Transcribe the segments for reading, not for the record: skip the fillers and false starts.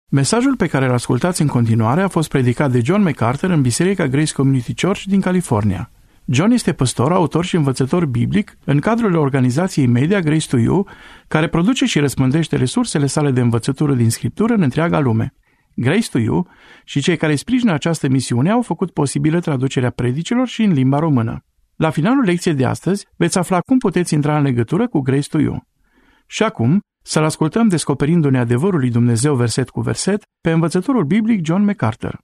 Mesajul pe care îl ascultați în continuare a fost predicat de John MacArthur în Biserica Grace Community Church din California. John este păstor, autor și învățător biblic în cadrul organizației media Grace to You, care produce și răspândește resursele sale de învățătură din Scriptură în întreaga lume. Grace to You și cei care sprijină această misiune au făcut posibilă traducerea predicilor și în limba română. La finalul lecției de astăzi veți afla cum puteți intra în legătură cu Grace to You. Și acum, să-l ascultăm descoperindu-ne adevărul lui Dumnezeu verset cu verset pe învățătorul biblic John MacArthur.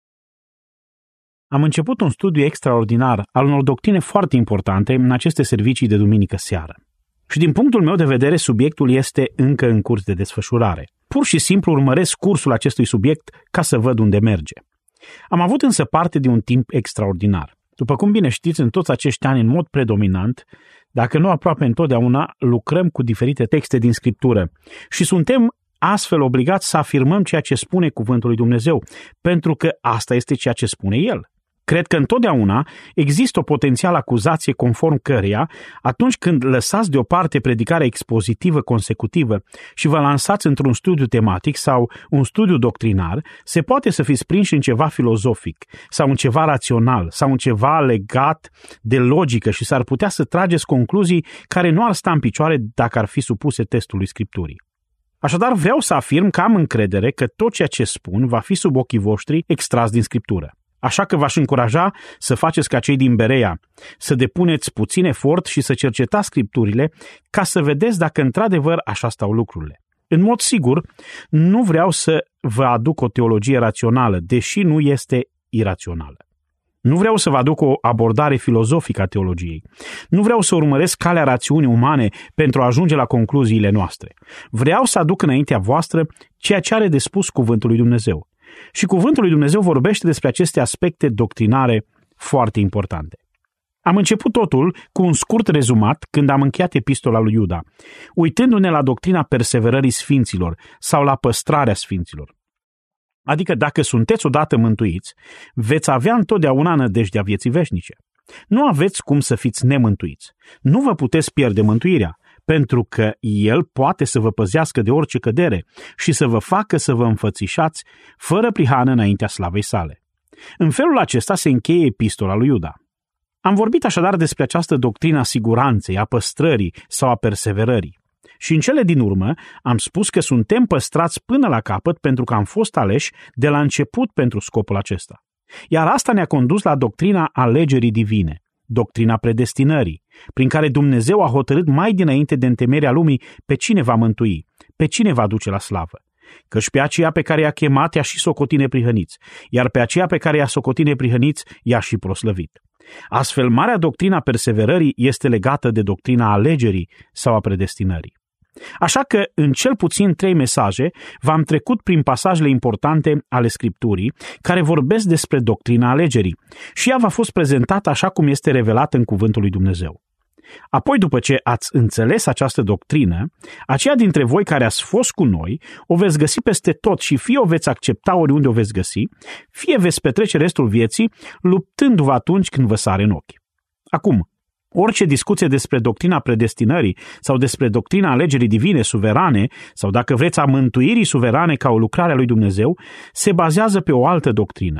Am început un studiu extraordinar al unor doctrine foarte importante în aceste servicii de duminică seară. Și din punctul meu de vedere, subiectul este încă în curs de desfășurare. Pur și simplu urmăresc cursul acestui subiect ca să văd unde merge. Am avut însă parte de un timp extraordinar. După cum bine știți, în toți acești ani, în mod predominant, dacă nu aproape întotdeauna, lucrăm cu diferite texte din Scriptură și suntem astfel obligați să afirmăm ceea ce spune cuvântul lui Dumnezeu, pentru că asta este ceea ce spune El. Cred că întotdeauna există o potențială acuzație conform căreia, atunci când lăsați deoparte predicarea expozitivă consecutivă și vă lansați într-un studiu tematic sau un studiu doctrinar, se poate să fiți prinși în ceva filozofic sau în ceva rațional sau în ceva legat de logică și s-ar putea să trageți concluzii care nu ar sta în picioare dacă ar fi supuse testului Scripturii. Așadar, vreau să afirm că am încredere că tot ceea ce spun va fi sub ochii voștri extras din Scriptură. Așa că v-aș încuraja să faceți ca cei din Berea, să depuneți puțin efort și să cercetați Scripturile ca să vedeți dacă într-adevăr așa stau lucrurile. În mod sigur, nu vreau să vă aduc o teologie rațională, deși nu este irațională. Nu vreau să vă aduc o abordare filozofică a teologiei. Nu vreau să urmăresc calea rațiunii umane pentru a ajunge la concluziile noastre. Vreau să aduc înaintea voastră ceea ce are de spus cuvântul lui Dumnezeu. Și cuvântul lui Dumnezeu vorbește despre aceste aspecte doctrinare foarte importante. Am început totul cu un scurt rezumat când am încheiat epistola lui Iuda, uitându-ne la doctrina perseverării sfinților sau la păstrarea sfinților. Adică dacă sunteți odată mântuiți, veți avea întotdeauna nădejdea vieții veșnice. Nu aveți cum să fiți nemântuiți. Nu vă puteți pierde mântuirea, pentru că El poate să vă păzească de orice cădere și să vă facă să vă înfățișați fără prihană înaintea slavei sale. În felul acesta se încheie epistola lui Iuda. Am vorbit așadar despre această doctrină a siguranței, a păstrării sau a perseverării. Și în cele din urmă am spus că suntem păstrați până la capăt pentru că am fost aleși de la început pentru scopul acesta. Iar asta ne-a condus la doctrina alegerii divine, doctrina predestinării, prin care Dumnezeu a hotărât mai dinainte de întemeierea lumii pe cine va mântui, pe cine va duce la slavă. Căci pe aceea pe care i-a chemat i-a și socotit neprihăniți, iar pe aceea pe care i-a socotit neprihăniți i-a și proslăvit. Astfel, marea doctrina perseverării este legată de doctrina alegerii sau a predestinării. Așa că, în cel puțin 3 mesaje, v-am trecut prin pasajele importante ale Scripturii care vorbesc despre doctrina alegerii și ea v-a fost prezentată așa cum este revelată în cuvântul lui Dumnezeu. Apoi, după ce ați înțeles această doctrină, aceia dintre voi care ați fost cu noi o veți găsi peste tot și fie o veți accepta oriunde o veți găsi, fie veți petrece restul vieții luptându-vă atunci când vă sare în ochi. Acum, orice discuție despre doctrina predestinării sau despre doctrina alegerii divine suverane sau, dacă vreți, a mântuirii suverane ca o lucrare a lui Dumnezeu, se bazează pe o altă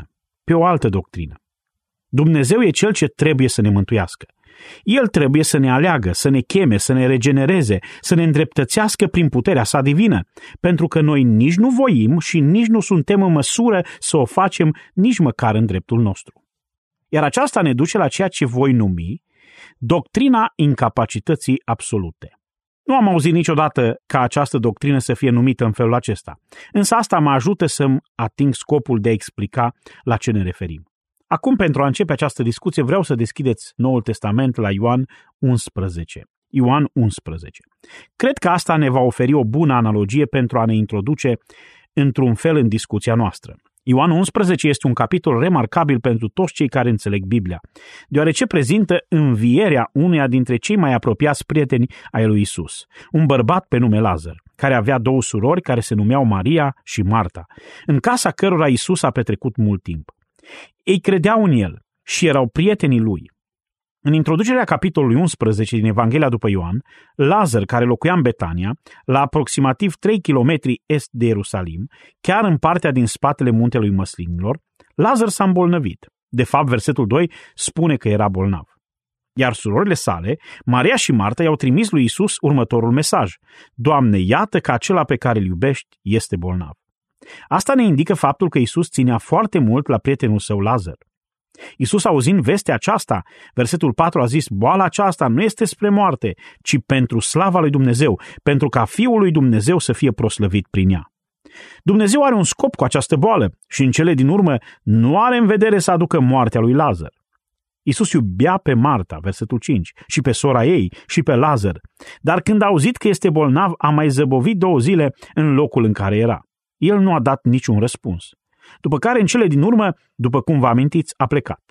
doctrină. Dumnezeu e Cel ce trebuie să ne mântuiască. El trebuie să ne aleagă, să ne cheme, să ne regenereze, să ne îndreptățească prin puterea sa divină, pentru că noi nici nu voim și nici nu suntem în măsură să o facem nici măcar în dreptul nostru. Iar aceasta ne duce la ceea ce voi numi doctrina incapacității absolute. Nu am auzit niciodată ca această doctrină să fie numită în felul acesta, însă asta mă ajută să-mi ating scopul de a explica la ce ne referim. Acum, pentru a începe această discuție, vreau să deschideți Noul Testament la Ioan 11. Ioan 11. Cred că asta ne va oferi o bună analogie pentru a ne introduce într-un fel în discuția noastră. Ioan 11 este un capitol remarcabil pentru toți cei care înțeleg Biblia, deoarece prezintă învierea uneia dintre cei mai apropiați prieteni ai lui Isus, un bărbat pe nume Lazar, care avea 2 surori care se numeau Maria și Marta, în casa cărora Isus a petrecut mult timp. Ei credeau în el și erau prietenii lui. În introducerea capitolului 11 din Evanghelia după Ioan, Lazar, care locuia în Betania, la aproximativ 3 km est de Ierusalim, chiar în partea din spatele muntelui Măslinilor, Lazar s-a îmbolnăvit. De fapt, versetul 2 spune că era bolnav. Iar surorile sale, Maria și Marta, i-au trimis lui Iisus următorul mesaj: Doamne, iată că acela pe care îl iubești este bolnav. Asta ne indică faptul că Iisus ținea foarte mult la prietenul său Lazar. Iisus, auzind vestea aceasta, versetul 4 a zis: boala aceasta nu este spre moarte, ci pentru slava lui Dumnezeu, pentru ca Fiul lui Dumnezeu să fie proslăvit prin ea. Dumnezeu are un scop cu această boală și în cele din urmă nu are în vedere să aducă moartea lui Lazar. Iisus iubea pe Marta, versetul 5, și pe sora ei și pe Lazar, dar când a auzit că este bolnav, a mai zăbovit 2 zile în locul în care era. El nu a dat niciun răspuns. După care, în cele din urmă, după cum vă amintiți, a plecat.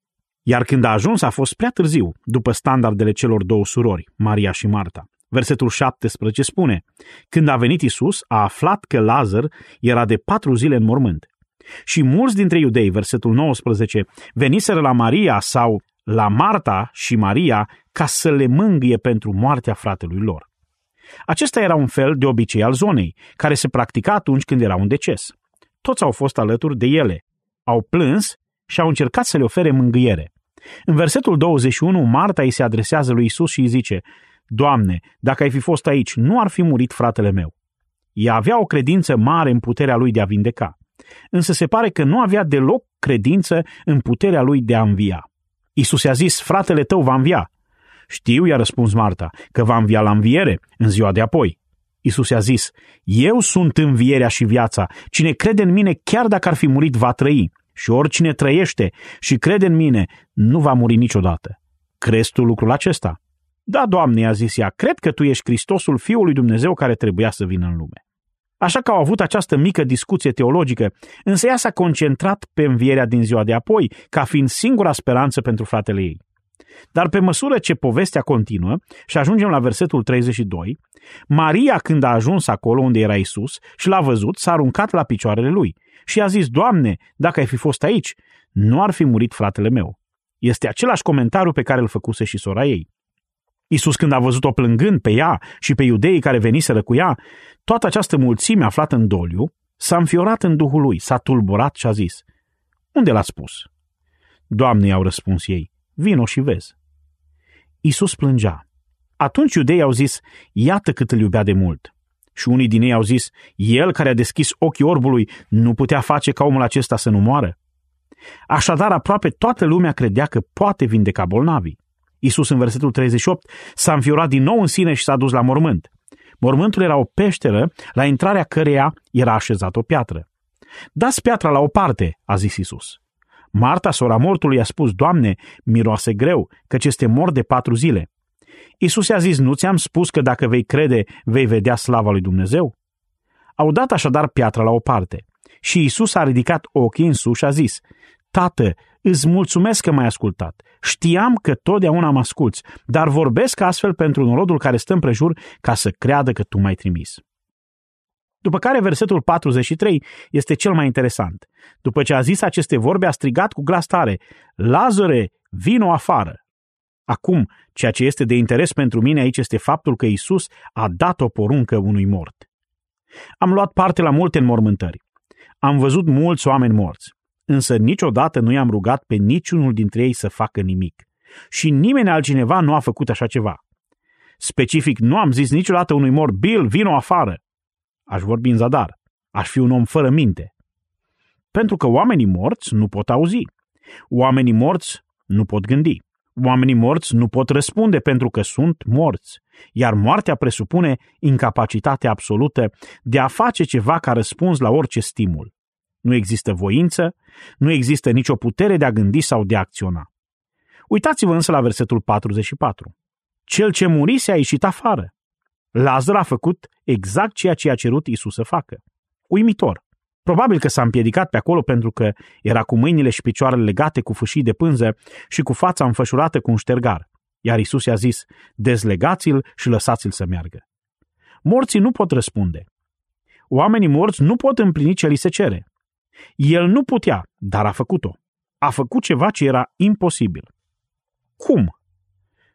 Iar când a ajuns, a fost prea târziu, după standardele celor 2 surori, Maria și Marta. Versetul 17 spune: când a venit Iisus, a aflat că Lazar era de 4 zile în mormânt. Și mulți dintre iudei, versetul 19, veniseră la Maria sau la Marta și Maria ca să le mângâie pentru moartea fratelui lor. Acesta era un fel de obicei al zonei, care se practica atunci când era un deces. Toți au fost alături de ele, au plâns și au încercat să le ofere mângâiere. În versetul 21, Marta îi se adresează lui Iisus și îi zice: Doamne, dacă ai fi fost aici, nu ar fi murit fratele meu. Ea avea o credință mare în puterea lui de a vindeca, însă se pare că nu avea deloc credință în puterea lui de a învia. Iisus i-a zis: fratele tău va învia. Știu, i-a răspuns Marta, că va învia la înviere în ziua de apoi. Iisus i-a zis: eu sunt învierea și viața. Cine crede în mine, chiar dacă ar fi murit, va trăi. Și oricine trăiește și crede în mine, nu va muri niciodată. Crezi tu lucrul acesta? Da, Doamne, i-a zis ea, cred că tu ești Hristosul, Fiul lui Dumnezeu care trebuia să vină în lume. Așa că au avut această mică discuție teologică, însă ea s-a concentrat pe învierea din ziua de apoi, ca fiind singura speranță pentru fratele ei. Dar pe măsură ce povestea continuă și ajungem la versetul 32, Maria, când a ajuns acolo unde era Iisus și l-a văzut, s-a aruncat la picioarele lui și a zis: Doamne, dacă ai fi fost aici, nu ar fi murit fratele meu. Este același comentariu pe care îl făcuse și sora ei. Iisus, când a văzut-o plângând pe ea și pe iudeii care veniseră cu ea, toată această mulțime aflată în doliu, s-a înfiorat în duhul lui, s-a tulburat și a zis: unde l-ați spus? Doamne, i-au răspuns ei, vino și vezi. Iisus plângea. Atunci iudeii au zis: iată cât îl iubea de mult. Și unii din ei au zis: el care a deschis ochii orbului nu putea face ca omul acesta să nu moară? Așadar, aproape toată lumea credea că poate vindeca bolnavii. Iisus, în versetul 38, s-a înfiorat din nou în sine și s-a dus la mormânt. Mormântul era o peșteră, la intrarea căreia era așezată o piatră. Dați piatra la o parte, a zis Iisus. Marta, sora mortului, i-a spus: Doamne, miroase greu, căci este mort de 4 zile. Iisus i-a zis: nu ți-am spus că dacă vei crede, vei vedea slava lui Dumnezeu? Au dat așadar piatra la o parte. Și Iisus a ridicat ochii în sus și a zis: Tată, îți mulțumesc că m-ai ascultat. Știam că totdeauna mă asculți, dar vorbesc astfel pentru norodul care stă împrejur, ca să creadă că tu m-ai trimis. După care versetul 43 este cel mai interesant. După ce a zis aceste vorbe, a strigat cu glas tare: Lazare, vino afară! Acum, ceea ce este de interes pentru mine aici este faptul că Iisus a dat o poruncă unui mort. Am luat parte la multe înmormântări. Am văzut mulți oameni morți, însă niciodată nu i-am rugat pe niciunul dintre ei să facă nimic. Și nimeni altcineva nu a făcut așa ceva. Specific, nu am zis niciodată unui mort: Bill, vino afară! Aș vorbi în zadar. Aș fi un om fără minte. Pentru că oamenii morți nu pot auzi. Oamenii morți nu pot gândi. Oamenii morți nu pot răspunde pentru că sunt morți. Iar moartea presupune incapacitatea absolută de a face ceva ca răspuns la orice stimul. Nu există voință, nu există nicio putere de a gândi sau de a acționa. Uitați-vă însă la versetul 44. Cel ce murise a ieșit afară. Lazar a făcut exact ceea ce a cerut Iisus să facă. Uimitor. Probabil că s-a împiedicat pe acolo pentru că era cu mâinile și picioarele legate cu fâșii de pânză și cu fața înfășurată cu un ștergar. Iar Iisus i-a zis: dezlegați-l și lăsați-l să meargă. Morții nu pot răspunde. Oamenii morți nu pot împlini ce li se cere. El nu putea, dar a făcut-o. A făcut ceva ce era imposibil. Cum?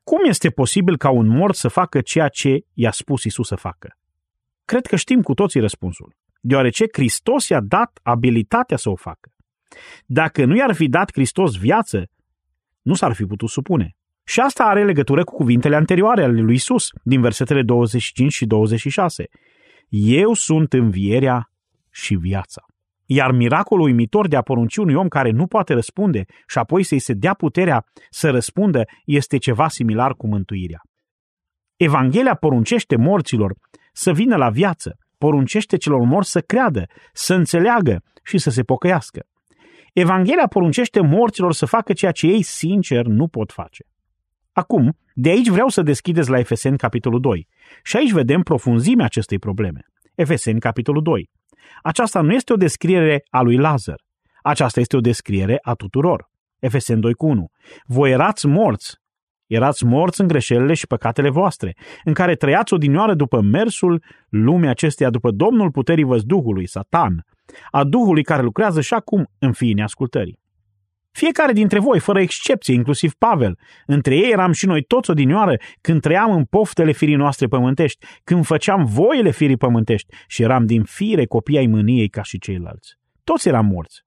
Cum este posibil ca un mort să facă ceea ce i-a spus Iisus să facă? Cred că știm cu toții răspunsul, deoarece Hristos i-a dat abilitatea să o facă. Dacă nu i-ar fi dat Hristos viață, nu s-ar fi putut supune. Și asta are legătură cu cuvintele anterioare ale lui Iisus, din versetele 25 și 26. Eu sunt învierea și viața. Iar miracolul uimitor de a porunci unui om care nu poate răspunde și apoi să-i se dea puterea să răspundă este ceva similar cu mântuirea. Evanghelia poruncește morților să vină la viață, poruncește celor morți să creadă, să înțeleagă și să se pocăiască. Evanghelia poruncește morților să facă ceea ce ei sincer nu pot face. Acum, de aici vreau să deschideți la Efeseni capitolul 2 și aici vedem profunzimea acestei probleme. Efeseni capitolul 2. Aceasta nu este o descriere a lui Lazar, aceasta este o descriere a tuturor. Efeseni 2:1. Voi erați morți în greșelile și păcatele voastre, în care trăiați odinioară după mersul lumii acesteia, după domnul puterii văzduhului, Satan, a duhului care lucrează și acum în fiii neascultării. Fiecare dintre voi, fără excepție, inclusiv Pavel, între ei eram și noi toți odinioară când trăiam în poftele firii noastre pământești, când făceam voile firii pământești și eram din fire copii ai mâniei ca și ceilalți. Toți eram morți.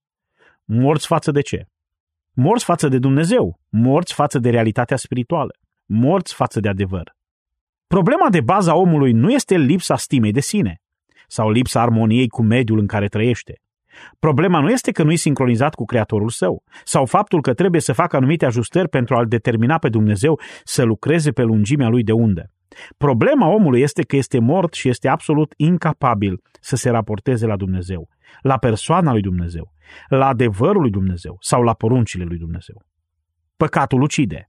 Morți față de ce? Morți față de Dumnezeu, morți față de realitatea spirituală, morți față de adevăr. Problema de bază a omului nu este lipsa stimei de sine sau lipsa armoniei cu mediul în care trăiește. Problema nu este că nu e sincronizat cu Creatorul său sau faptul că trebuie să facă anumite ajustări pentru a-L determina pe Dumnezeu să lucreze pe lungimea lui de undă. Problema omului este că este mort și este absolut incapabil să se raporteze la Dumnezeu, la persoana lui Dumnezeu, la adevărul lui Dumnezeu sau la poruncile lui Dumnezeu. Păcatul ucide.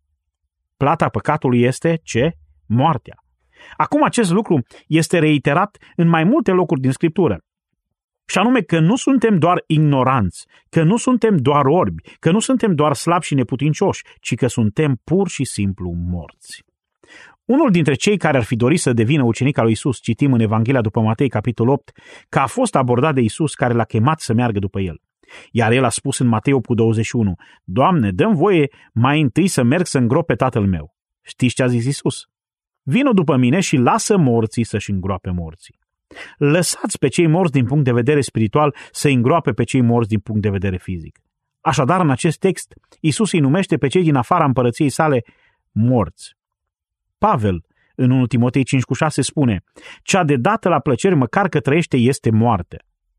Plata păcatului este ce? Moartea. Acum acest lucru este reiterat în mai multe locuri din Scriptură. Și anume că nu suntem doar ignoranți, că nu suntem doar orbi, că nu suntem doar slabi și neputincioși, ci că suntem pur și simplu morți. Unul dintre cei care ar fi dorit să devină ucenic al lui Iisus, citim în Evanghelia după Matei, capitolul 8, că a fost abordat de Iisus care l-a chemat să meargă după el. Iar el a spus în Matei 8:21, Doamne, dă-mi voie mai întâi să merg să îngrop pe tatăl meu. Știți ce a zis Iisus? Vino după mine și lasă morții să-și îngroape morții. Lăsați pe cei morți din punct de vedere spiritual să îngroape pe cei morți din punct de vedere fizic. Așadar, în acest text, Iisus îi numește pe cei din afara împărăției sale morți. Pavel, în 1 Timotei 5:6 spune, cea de dată la plăceri măcar că trăiește este moarte.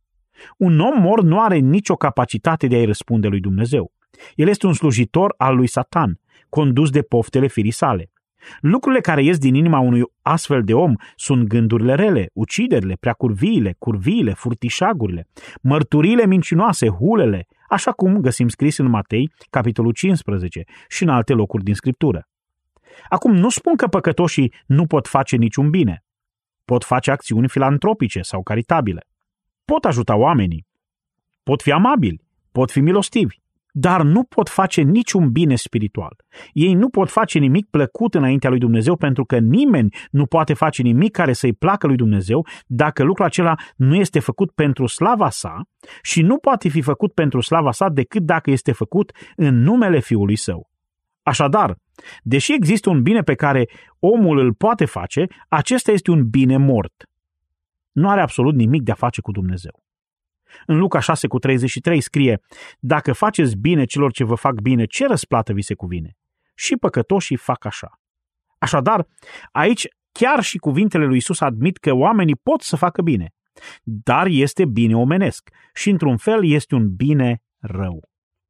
Un om mort nu are nicio capacitate de a-i răspunde lui Dumnezeu. El este un slujitor al lui Satan, condus de poftele firii sale. Lucrurile care ies din inima unui astfel de om sunt gândurile rele, uciderile, curviile, furtișagurile, mărturiile mincinoase, hulele, așa cum găsim scris în Matei, capitolul 15 și în alte locuri din Scriptură. Acum, nu spun că păcătoșii nu pot face niciun bine. Pot face acțiuni filantropice sau caritabile. Pot ajuta oamenii. Pot fi amabili. Pot fi milostivi. Dar nu pot face niciun bine spiritual. Ei nu pot face nimic plăcut înaintea lui Dumnezeu pentru că nimeni nu poate face nimic care să-i placă lui Dumnezeu dacă lucrul acela nu este făcut pentru slava sa și nu poate fi făcut pentru slava sa decât dacă este făcut în numele Fiului Său. Așadar, deși există un bine pe care omul îl poate face, acesta este un bine mort. Nu are absolut nimic de a face cu Dumnezeu. În Luca 6:33 scrie, dacă faceți bine celor ce vă fac bine, ce răsplată vi se cuvine? Și păcătoșii fac așa. Așadar, aici chiar și cuvintele lui Iisus admit că oamenii pot să facă bine, dar este bine omenesc și într-un fel este un bine rău.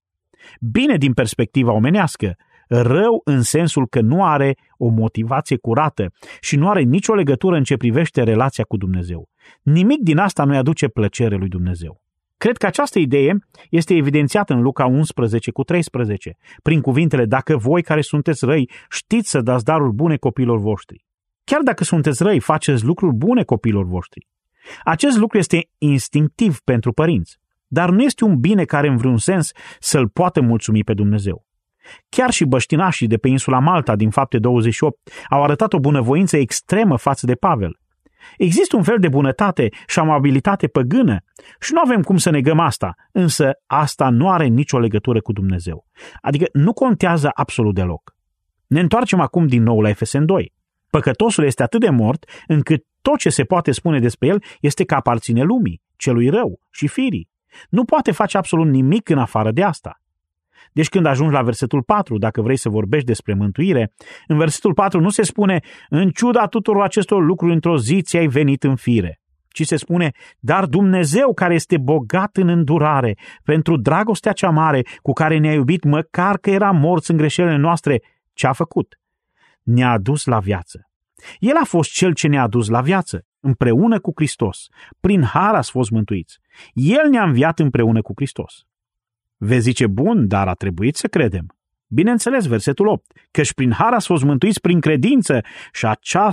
Bine din perspectiva omenească, rău în sensul că nu are o motivație curată și nu are nicio legătură în ce privește relația cu Dumnezeu. Nimic din asta nu-i aduce plăcere lui Dumnezeu. Cred că această idee este evidențiată în Luca 11:13, prin cuvintele, dacă voi care sunteți răi știți să dați daruri bune copiilor voștri. Chiar dacă sunteți răi, faceți lucruri bune copiilor voștri. Acest lucru este instinctiv pentru părinți, dar nu este un bine care în vreun sens să-L poată mulțumi pe Dumnezeu. Chiar și băștinașii de pe insula Malta din Fapte 28 au arătat o bunăvoință extremă față de Pavel. Există un fel de bunătate și amabilitate păgână și nu avem cum să negăm asta, însă asta nu are nicio legătură cu Dumnezeu. Adică nu contează absolut deloc. Ne întoarcem acum din nou la Efeseni 2. Păcătosul este atât de mort încât tot ce se poate spune despre el este că aparține lumii, celui rău și firii. Nu poate face absolut nimic în afară de asta. Deci când ajungi la versetul 4, dacă vrei să vorbești despre mântuire, în versetul 4 nu se spune, în ciuda tuturor acestor lucruri, într-o zi ți-ai venit în fire, ci se spune, dar Dumnezeu care este bogat în îndurare, pentru dragostea cea mare cu care ne-a iubit, măcar că eram morți în greșelile noastre, ce a făcut? Ne-a adus la viață. El a fost cel ce ne-a adus la viață, împreună cu Hristos. Prin har ați fost mântuiți. El ne-a înviat împreună cu Hristos. Vezi, zice, bun, dar a trebuit să credem. Bineînțeles, versetul 8, căci prin har ați fost mântuiți prin credință și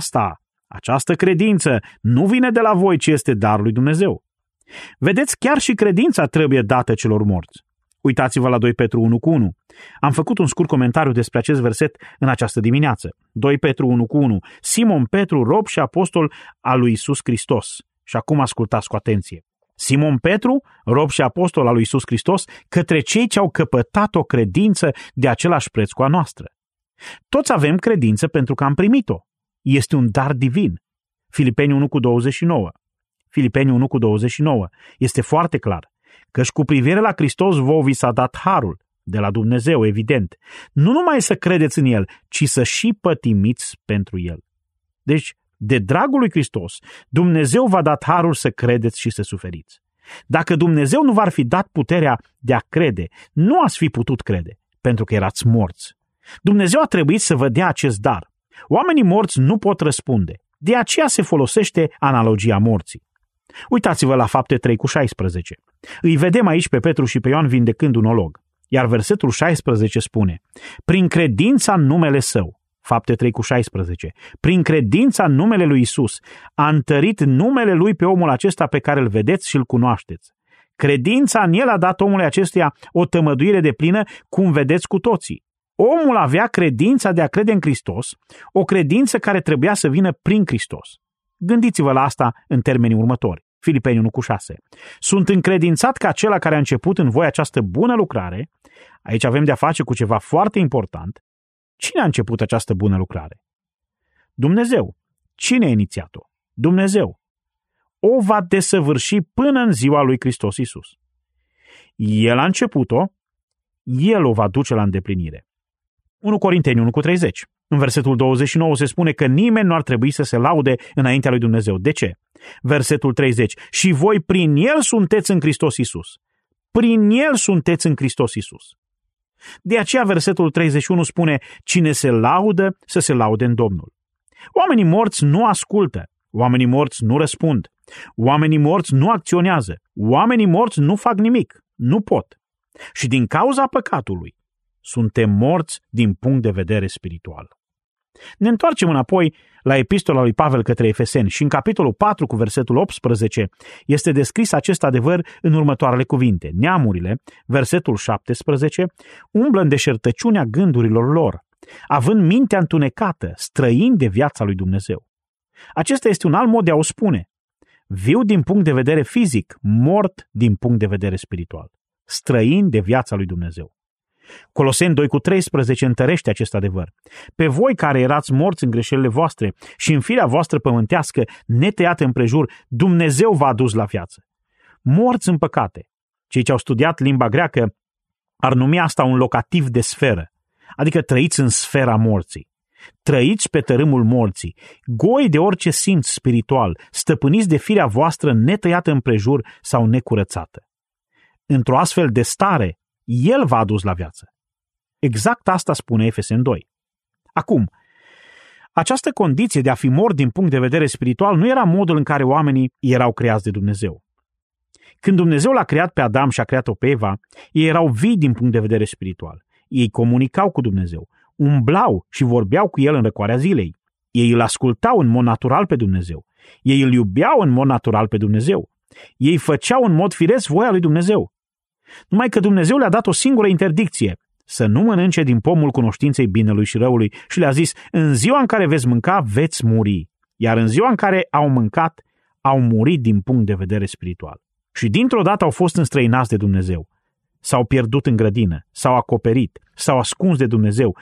această credință nu vine de la voi, ci este darul lui Dumnezeu. Vedeți, chiar și credința trebuie dată celor morți. Uitați-vă la 2 Petru 1:1. Am făcut un scurt comentariu despre acest verset în această dimineață. 2 Petru 1:1. Simon Petru, rob și apostol al lui Iisus Hristos. Și acum ascultați cu atenție. Simon Petru, rob și apostol al lui Iisus Hristos, către cei ce au căpătat o credință de același preț cu a noastră. Toți avem credință pentru că am primit-o. Este un dar divin. Filipeni 1:29. Filipeni 1:29. Este foarte clar. Căci cu privire la Hristos vouă vi s-a dat harul, de la Dumnezeu, evident, nu numai să credeți în El, ci să și pătimiți pentru El. Deci, de dragul lui Hristos, Dumnezeu v-a dat harul să credeți și să suferiți. Dacă Dumnezeu nu v-ar fi dat puterea de a crede, nu ați fi putut crede, pentru că erați morți. Dumnezeu a trebuit să vă dea acest dar. Oamenii morți nu pot răspunde. De aceea se folosește analogia morții. Uitați-vă la Fapte 3:16. Îi vedem aici pe Petru și pe Ioan vindecând un olog. Iar versetul 16 spune, prin credința în numele Său, Fapte 3:16, prin credința în numele lui Isus, a întărit numele Lui pe omul acesta pe care îl vedeți și îl cunoașteți. Credința în El a dat omului acestuia o tămăduire deplină, cum vedeți cu toții. Omul avea credința de a crede în Hristos, o credință care trebuia să vină prin Hristos. Gândiți-vă la asta în termenii următori. Filipeni 1:6. Sunt încredințat că acela care a început în voi această bună lucrare, aici avem de-a face cu ceva foarte important. Cine a început această bună lucrare? Dumnezeu. Cine a inițiat-o? Dumnezeu. O va desăvârși până în ziua lui Hristos Iisus. El a început-o, El o va duce la îndeplinire. 1 Corinteni 1:30. În versetul 29 se spune că nimeni nu ar trebui să se laude înaintea lui Dumnezeu. De ce? Versetul 30. Și voi prin El sunteți în Hristos Iisus. Prin El sunteți în Hristos Iisus. De aceea versetul 31 spune, cine se laudă, să se laude în Domnul. Oamenii morți nu ascultă, oamenii morți nu răspund, oamenii morți nu acționează, oamenii morți nu fac nimic, nu pot. Și din cauza păcatului, suntem morți din punct de vedere spiritual. Ne întoarcem înapoi la epistola lui Pavel către Efeseni și în capitolul 4 cu versetul 18 este descris acest adevăr în următoarele cuvinte. Neamurile, versetul 17, umblă în deșertăciunea gândurilor lor, având mintea întunecată, străini de viața lui Dumnezeu. Acesta este un alt mod de a o spune. Viu din punct de vedere fizic, mort din punct de vedere spiritual. Străini de viața lui Dumnezeu. Coloseni 2:13 întărește acest adevăr. Pe voi care erați morți în greșelile voastre și în firea voastră pământească, netăiată împrejur, Dumnezeu v-a adus la viață. Morți în păcate. Cei ce au studiat limba greacă ar numi asta un locativ de sferă, adică trăiți în sfera morții. Trăiți pe tărâmul morții, goi de orice simț spiritual, stăpâniți de firea voastră netăiată împrejur sau necurățată. Într-o astfel de stare, El v-a adus la viață. Exact asta spune Efeseni 2. Acum, această condiție de a fi mort din punct de vedere spiritual nu era modul în care oamenii erau creați de Dumnezeu. Când Dumnezeu l-a creat pe Adam și a creat-o pe Eva, ei erau vii din punct de vedere spiritual. Ei comunicau cu Dumnezeu, umblau și vorbeau cu El în răcoarea zilei. Ei îl ascultau în mod natural pe Dumnezeu. Ei îl iubeau în mod natural pe Dumnezeu. Ei făceau în mod firesc voia lui Dumnezeu. Numai că Dumnezeu le-a dat o singură interdicție, să nu mănânce din pomul cunoștinței binelui și răului și le-a zis, în ziua în care veți mânca, veți muri. Iar în ziua în care au mâncat, au murit din punct de vedere spiritual. Și dintr-o dată au fost înstrăinați de Dumnezeu. S-au pierdut în grădină, s-au acoperit, s-au ascuns de Dumnezeu.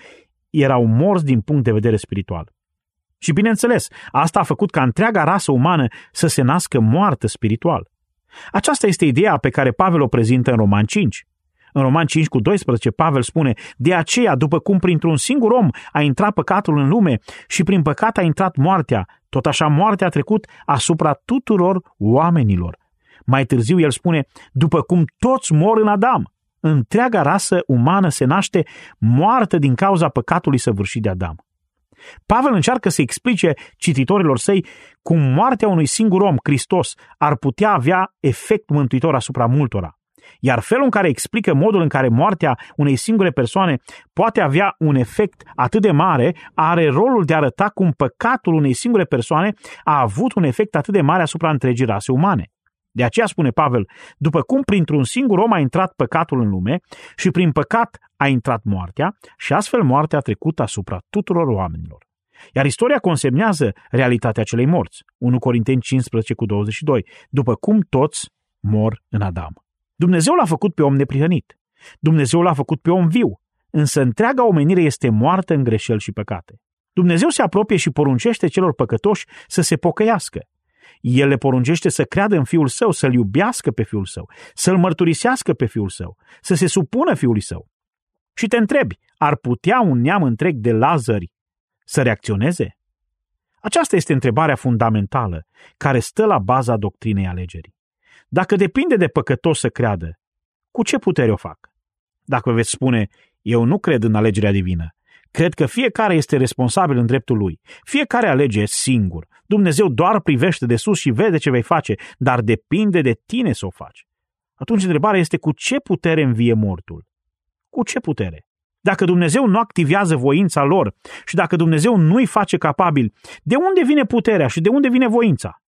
erau morți din punct de vedere spiritual. Și bineînțeles, asta a făcut ca întreaga rasă umană să se nască moartă spiritual. Aceasta este ideea pe care Pavel o prezintă în Roman 5. În Roman 5:12, Pavel spune: de aceea, după cum printr-un singur om a intrat păcatul în lume și prin păcat a intrat moartea, tot așa moartea a trecut asupra tuturor oamenilor. Mai târziu el spune: după cum toți mor în Adam, întreaga rasă umană se naște moartă din cauza păcatului săvârșit de Adam. Pavel încearcă să explice cititorilor săi cum moartea unui singur om, Hristos, ar putea avea efect mântuitor asupra multora. Iar felul în care explică modul în care moartea unei singure persoane poate avea un efect atât de mare, are rolul de a arăta cum păcatul unei singure persoane a avut un efect atât de mare asupra întregii rase umane. De aceea spune Pavel: după cum printr-un singur om a intrat păcatul în lume și prin păcat a intrat moartea, și astfel moartea a trecut asupra tuturor oamenilor. Iar istoria consemnează realitatea celei morți. 1 Corinteni 15:22, după cum toți mor în Adam. Dumnezeu l-a făcut pe om neprihănit. Dumnezeu l-a făcut pe om viu, însă întreaga omenire este moartă în greșeli și păcate. Dumnezeu se apropie și poruncește celor păcătoși să se pocăiască. El le poruncește să creadă în Fiul Său, să-L iubească pe Fiul Său, să-L mărturisească pe Fiul Său, să se supună Fiului Său. Și te întrebi, ar putea un neam întreg de lazări să reacționeze? Aceasta este întrebarea fundamentală care stă la baza doctrinei alegerii. Dacă depinde de păcătos să creadă, cu ce putere o fac? Dacă veți spune: eu nu cred în alegerea divină, cred că fiecare este responsabil în dreptul lui, fiecare alege singur, Dumnezeu doar privește de sus și vede ce vei face, dar depinde de tine să o faci. Atunci întrebarea este: cu ce putere învie mortul? Cu ce putere? Dacă Dumnezeu nu activează voința lor și dacă Dumnezeu nu-i face capabil, de unde vine puterea și de unde vine voința?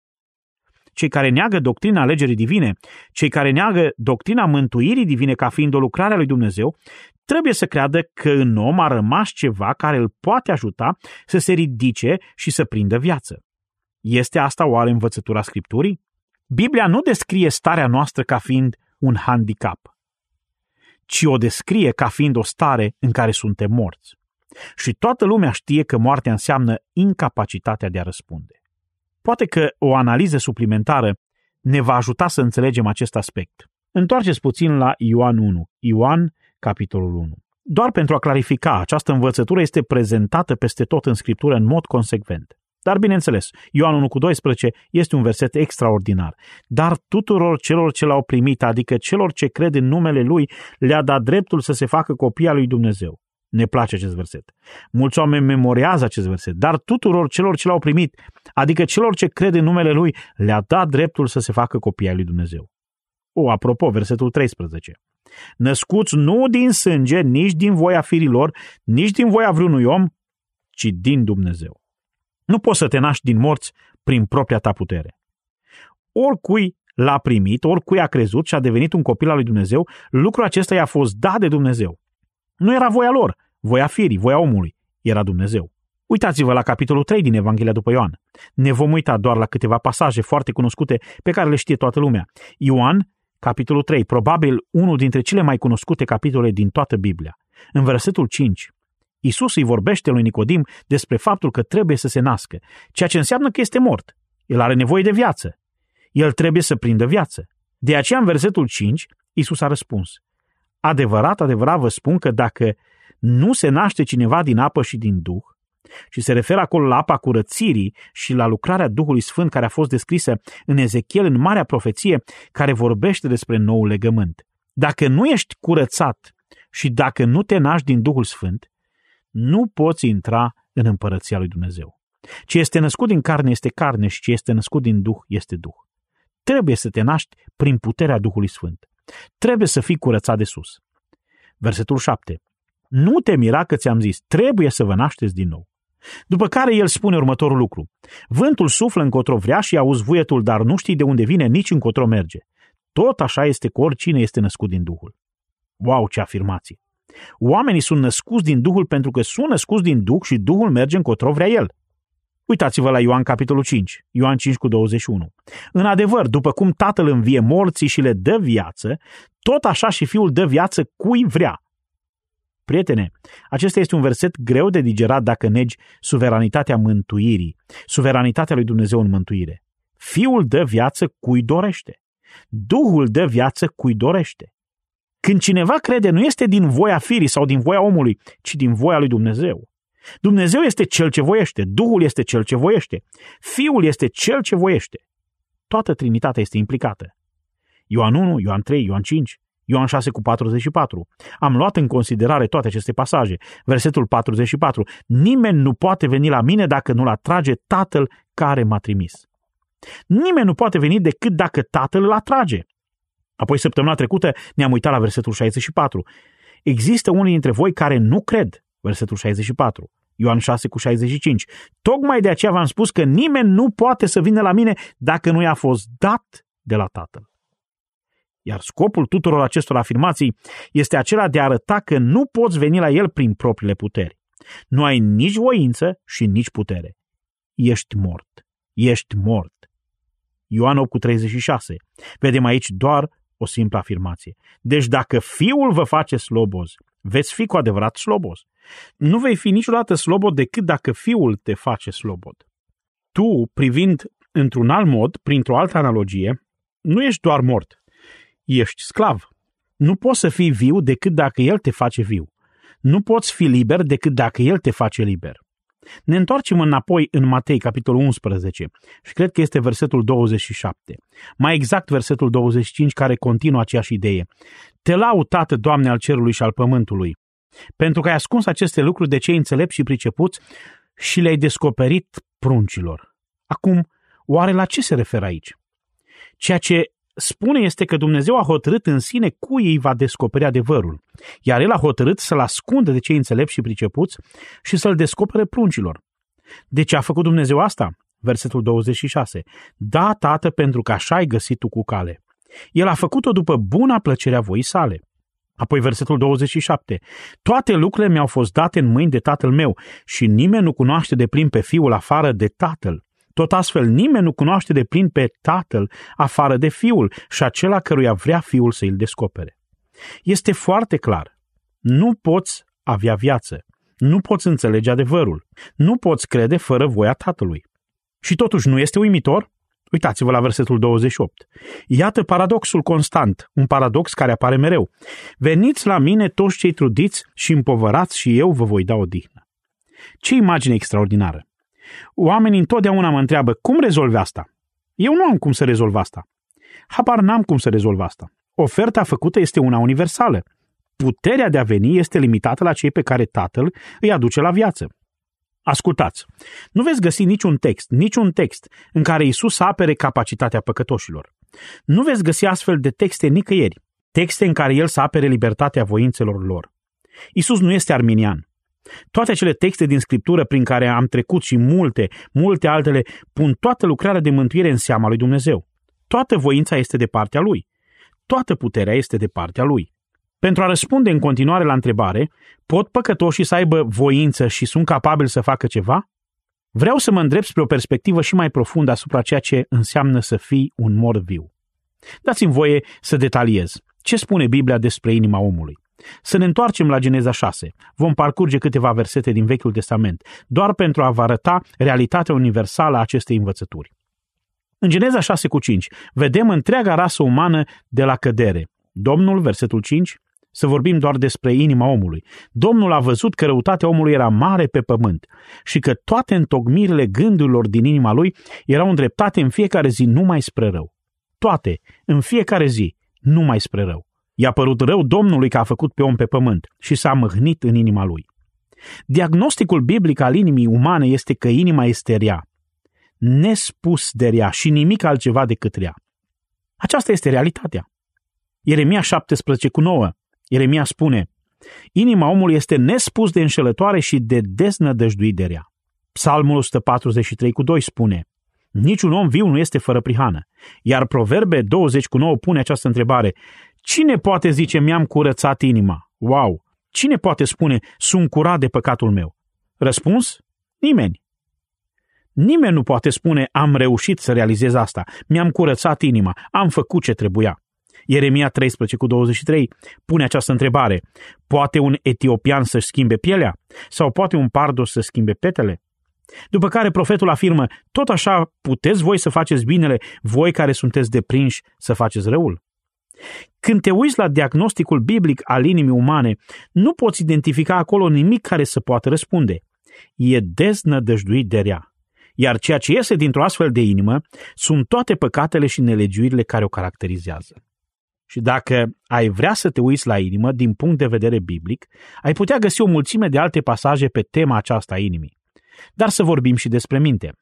Cei care neagă doctrina alegerii divine, cei care neagă doctrina mântuirii divine ca fiind o lucrare a lui Dumnezeu, trebuie să creadă că în om a rămas ceva care îl poate ajuta să se ridice și să prindă viață. Este asta oare învățătura Scripturii? Biblia nu descrie starea noastră ca fiind un handicap, ci o descrie ca fiind o stare în care suntem morți. Și toată lumea știe că moartea înseamnă incapacitatea de a răspunde. Poate că o analiză suplimentară ne va ajuta să înțelegem acest aspect. Întoarceți puțin la Ioan 1, Ioan, capitolul 1. Doar pentru a clarifica, această învățătură este prezentată peste tot în Scriptură în mod consecvent. Dar bineînțeles, Ioan 1:12 este un verset extraordinar. Dar tuturor celor ce l-au primit, adică celor ce cred în numele Lui, le-a dat dreptul să se facă copii al lui Dumnezeu. Ne place acest verset. Mulți oameni memorează acest verset, dar tuturor celor ce l-au primit, adică celor ce cred în numele Lui, le-a dat dreptul să se facă copii al lui Dumnezeu. Apropo, versetul 13. Născuți nu din sânge, nici din voia firilor, nici din voia vreunui om, ci din Dumnezeu. Nu poți să te naști din morți prin propria ta putere. Oricui l-a primit, oricui a crezut și a devenit un copil al lui Dumnezeu, lucrul acesta i-a fost dat de Dumnezeu. Nu era voia lor, voia firii, voia omului, era Dumnezeu. Uitați-vă la capitolul 3 din Evanghelia după Ioan. Ne vom uita doar la câteva pasaje foarte cunoscute pe care le știe toată lumea. Ioan, capitolul 3, probabil unul dintre cele mai cunoscute capitole din toată Biblia. În versetul 5, Iisus îi vorbește lui Nicodim despre faptul că trebuie să se nască, ceea ce înseamnă că este mort. El are nevoie de viață. El trebuie să prindă viață. De aceea, în versetul 5, Iisus a răspuns: adevărat, adevărat vă spun că dacă nu se naște cineva din apă și din Duh, și se referă acolo la apa curățirii și la lucrarea Duhului Sfânt care a fost descrisă în Ezechiel, în Marea Profeție, care vorbește despre noul legământ. Dacă nu ești curățat și dacă nu te naști din Duhul Sfânt, nu poți intra în împărăția lui Dumnezeu. Ce este născut din carne este carne și ce este născut din Duh este Duh. Trebuie să te naști prin puterea Duhului Sfânt. Trebuie să fii curățat de sus. Versetul 7. Nu te mira că ți-am zis, trebuie să vă nașteți din nou. După care el spune următorul lucru: vântul suflă încotro vrea și auzi vuietul, dar nu știi de unde vine, nici încotro merge. Tot așa este cu oricine este născut din Duhul. Wow, ce afirmație! Oamenii sunt născuți din Duhul pentru că sunt născuți din Duh și Duhul merge încotro vrea el. Uitați-vă la Ioan capitolul 5, Ioan 5:21. În adevăr, după cum Tatăl învie morții și le dă viață, tot așa și Fiul dă viață cui vrea. Prietene, acesta este un verset greu de digerat dacă negi suveranitatea mântuirii, suveranitatea lui Dumnezeu în mântuire. Fiul dă viață cui dorește. Duhul dă viață cui dorește. Când cineva crede, nu este din voia firii sau din voia omului, ci din voia lui Dumnezeu. Dumnezeu este cel ce voiește, Duhul este cel ce voiește, Fiul este cel ce voiește. Toată Trinitatea este implicată. Ioan 1, Ioan 3, Ioan 5, Ioan 6:44. Am luat în considerare toate aceste pasaje. Versetul 44. Nimeni nu poate veni la mine dacă nu-l atrage Tatăl care m-a trimis. Nimeni nu poate veni decât dacă Tatăl îl atrage. Apoi săptămâna trecută ne-am uitat la versetul 64. Există unii dintre voi care nu cred. Versetul 64. Ioan 6:65. Tocmai de aceea v-am spus că nimeni nu poate să vină la mine dacă nu i-a fost dat de la Tatăl. Iar scopul tuturor acestor afirmații este acela de a arăta că nu poți veni la El prin propriile puteri. Nu ai nici voință și nici putere. Ești mort. Ești mort. Ioan 8:36. Vedem aici doar o simplă afirmație. Deci dacă Fiul vă face slobozi, veți fi cu adevărat slobozi. Nu vei fi niciodată slobod decât dacă Fiul te face slobod. Tu, privind într-un alt mod, printr-o altă analogie, nu ești doar mort. Ești sclav. Nu poți să fii viu decât dacă El te face viu. Nu poți fi liber decât dacă El te face liber. Ne întoarcem înapoi în Matei, capitolul 11, și cred că este versetul 27. Mai exact versetul 25, care continuă aceeași idee. Te laud, Tată, Doamne al cerului și al pământului, pentru că ai ascuns aceste lucruri de cei înțelepți și pricepuți și le-ai descoperit pruncilor. Acum, oare la ce se referă aici? Ceea ce spune este că Dumnezeu a hotărât în sine cui îi va descoperi adevărul, iar El a hotărât să-l ascundă de cei înțelepți și pricepuți și să-l descopere pruncilor. De ce a făcut Dumnezeu asta? Versetul 26. Da, Tată, pentru că așa ai găsit tu cu cale. El a făcut-o după buna plăcerea voii sale. Apoi versetul 27. Toate lucrurile mi-au fost date în mâini de Tatăl meu și nimeni nu cunoaște deplin pe Fiul afară de Tatăl. Tot astfel, nimeni nu cunoaște deplin pe Tatăl afară de Fiul și acela căruia vrea Fiul să îl descopere. Este foarte clar. Nu poți avea viață. Nu poți înțelege adevărul. Nu poți crede fără voia Tatălui. Și totuși nu este uimitor? Uitați-vă la versetul 28. Iată paradoxul constant, un paradox care apare mereu. Veniți la mine toți cei trudiți și împovărați și eu vă voi da odihnă. Ce imagine extraordinară! Oamenii întotdeauna mă întreabă, cum rezolvi asta? Eu nu am cum să rezolv asta. Habar n-am cum să rezolv asta. Oferta făcută este una universală. Puterea de a veni este limitată la cei pe care Tatăl îi aduce la viață. Ascultați, nu veți găsi niciun text în care Iisus apere capacitatea păcătoșilor. Nu veți găsi astfel de texte nicăieri, texte în care El să apere libertatea voințelor lor. Iisus nu este arminian. Toate acele texte din Scriptură prin care am trecut și multe altele pun toată lucrarea de mântuire în seama lui Dumnezeu. Toată voința este de partea Lui. Toată puterea este de partea Lui. Pentru a răspunde în continuare la întrebare, pot păcătoșii să aibă voință și sunt capabili să facă ceva? Vreau să mă îndrept spre o perspectivă și mai profundă asupra ceea ce înseamnă să fii un mor viu. Dați-mi voie să detaliez. Ce spune Biblia despre inima omului? Să ne întoarcem la Geneza 6. Vom parcurge câteva versete din Vechiul Testament, doar pentru a vă arăta realitatea universală a acestei învățături. În Geneza 6:5 vedem întreaga rasă umană de la cădere. Domnul, versetul 5, să vorbim doar despre inima omului. Domnul a văzut că răutatea omului era mare pe pământ și că toate întocmirile gândurilor din inima lui erau îndreptate în fiecare zi numai spre rău. Toate, în fiecare zi, numai spre rău. I-a părut rău Domnului că a făcut pe om pe pământ și s-a mâhnit în inima lui. Diagnosticul biblic al inimii umane este că inima este rea, nespus de rea și nimic altceva decât rea. Aceasta este realitatea. Ieremia 17:9. Ieremia spune, inima omului este nespus de înșelătoare și de deznădăjduit de rea. Psalmul 143:2 spune, niciun om viu nu este fără prihană. Iar Proverbe 20:9 pune această întrebare, cine poate zice mi-am curățat inima? Wow! Cine poate spune sunt curat de păcatul meu? Răspuns? Nimeni. Nimeni nu poate spune am reușit să realizez asta, mi-am curățat inima, am făcut ce trebuia. Ieremia 13:23 pune această întrebare: poate un etiopian să-și schimbe pielea? Sau poate un pardos să schimbe petele? După care profetul afirmă: tot așa puteți voi să faceți binele, voi care sunteți deprinși să faceți răul? Când te uiți la diagnosticul biblic al inimii umane, nu poți identifica acolo nimic care să poată răspunde. E deznădăjduit de rea. Iar ceea ce iese dintr-o astfel de inimă sunt toate păcatele și nelegiuirile care o caracterizează. Și dacă ai vrea să te uiți la inimă din punct de vedere biblic, ai putea găsi o mulțime de alte pasaje pe tema aceasta a inimii. Dar să vorbim și despre minte.